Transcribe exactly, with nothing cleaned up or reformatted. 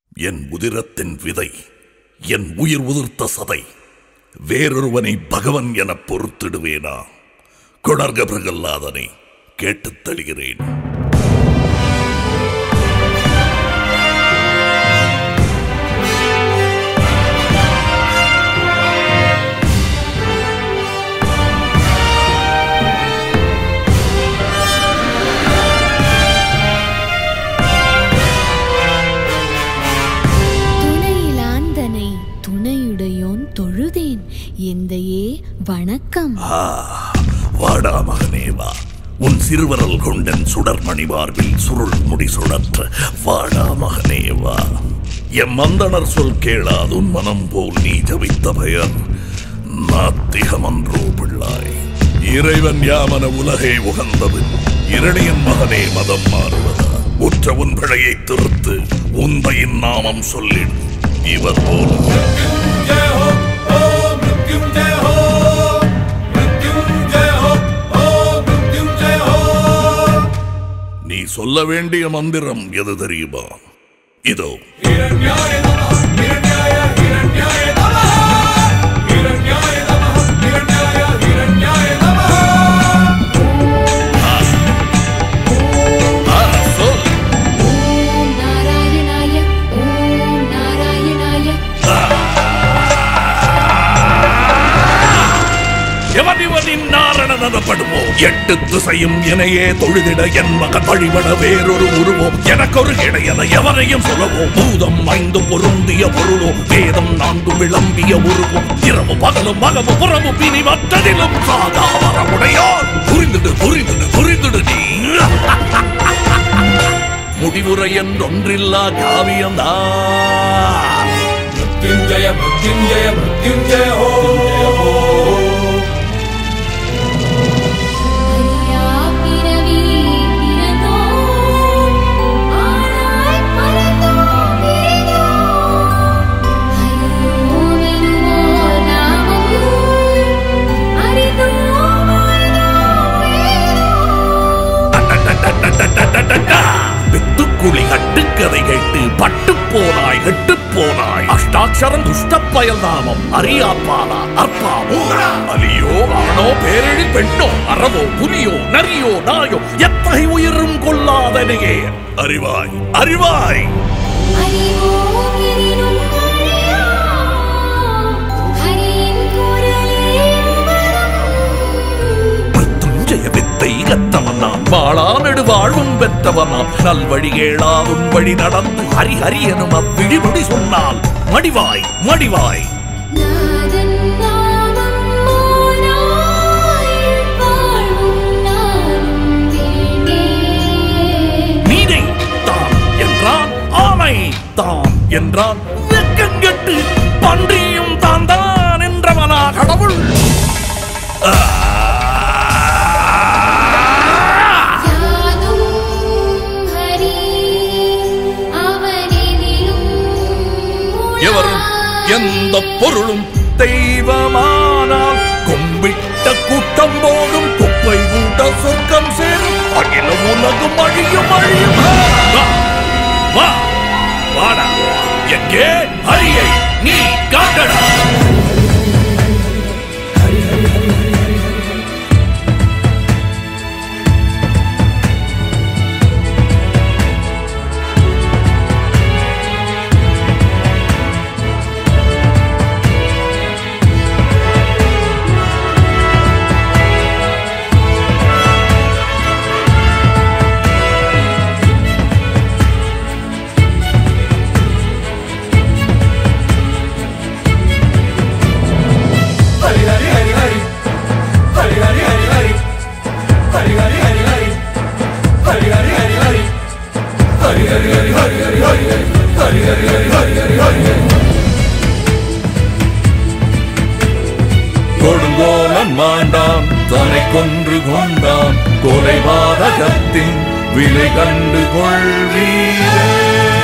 என் உதிரத்தின் விதை, என் உயிர் உதிர்த்த சதை, வேறொருவனை பகவன் என பொறுத்திடுவேனா? கொணர்க பிரகல்லாதனை கேட்டுத் தழுகிறேன். தொழுதேன் எந்தையே வணக்கம். வாடா மகனே வா, உன் சிறுவரல் கொண்டன் சுடர்மணி மார்பில் சுருள் முடி சுழற்ற வாடா மகனே வா. எம் மந்தனர் சொல் கேளாது உன் மனம் போல் நீ ஜபித்த பெயர் நாத்திகமன்றோ பிள்ளாய். இறைவன் யாமன உலகே உகந்தது, இரணியன் மகனே மதம் மாறுவதா? உற்ற உன் பிழையை திருத்து உந்தையின் நாமம் சொல்லிடு. இவர் போல நீ சொல்ல வேண்டிய மந்திரம் எது தெரியுமா? இதோ. எட்டு திசையும் இணையே தொழுதிட என் மக வழிபட வேறொரு உருவோம் எனக்கொரு இடையன எவரையும் சொல்லவோம். பூதம் ஐந்து பொருந்திய பொருளோ வேதம் நான்கு விளம்பிய உருவோம். இரவு பகலும் மகவு புறவு பிணி மற்றதிலும் சாதா வரமுடையார். புரிந்துடு புரிந்துடு புரிந்துடு நீ. முடிவுரை என்றொன்றில்லா காவியம்தான். மிருத்யுஞ்சய மிருத்யுஞ்சய மிருத்யுஞ்சய ஹோ. வித்துக்குழி கட்டுக்கதை கேட்டு பட்டு போனாய் கெட்டு போனாய். அஷ்டாட்சரம் துஷ்ட பயல் நாமம் அறியாப்பாலா அற்பாமோ அலியோ ஆணோ பேரெழி பெண்ணோ அறவோ புலியோ நரியோ நாயோ எத்தகை உயிரும் கொள்ளாதனையே அறிவாய் அறிவாய். வித்தை கத்தவனாம் வாழா நெடு வாழ்வும் பெற்றவனாம். நல்வழி ஏழா உன் வழி நடந்து ஹரி ஹரி எனும் அவ்விழிமொழி சொன்னால் மடிவாய் மடிவாய். நீனை தான் என்றான், ஆமை தான் என்றான், வெக்கங்கெட்டு பன்றியும் தான் தான் என்றவனா கடவுள். எவரும் எந்த பொருளும் தெய்வமானால் கும்பிட்ட கூட்டம் போடும் குப்பை கூட்ட சொர்க்கம் சேரும். அகில உலகம் அழியும் அழியும். வா வாடா, எங்கே ஹரியை நீ காட்டடா. கொடுங்கோலன் மாண்டான் தன்னை கொன்று கொண்டான். கொலைபாதகத்தின் விலை கண்டு கொள்வீரே.